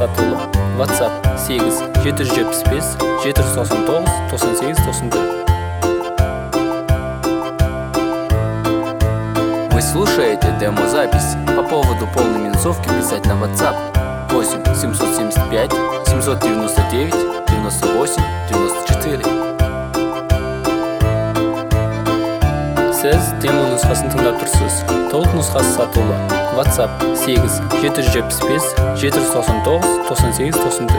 сатылы. WhatsApp 8 775 799 98 94. Вы слушаете демозапись. По поводу полной минусовки писать на WhatsApp 8 775 799 98 94. Сіз демо нұсқасын тыңдап тұрсыз. Толық нұсқасы сатылы. WhatsApp 8 775 799 98 94.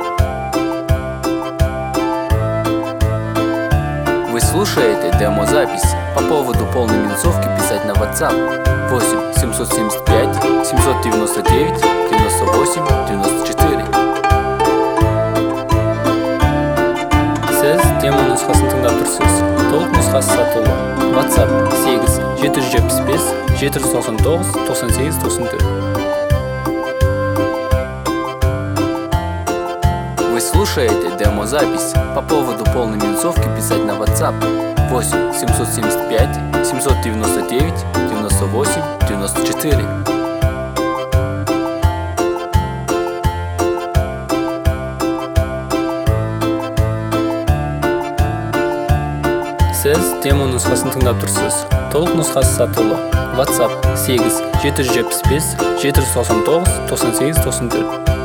Вы слушаете демозапись. По поводу полной минусовки писать на WhatsApp 8 775 799 98 94. Сіз демо нұсқасын тыңдап тұрсыз. Толық нұсқасы сатылы. WhatsApp 8 775 799 98 94. Вы слушаете демозапись. По поводу полной минусовки писать на WhatsApp 8 775 799 98 94. Сіз демо нұсқасын тыңдап тұрсыз. Толық нұсқасы сатылы. WhatsApp 8 775 799 98 94.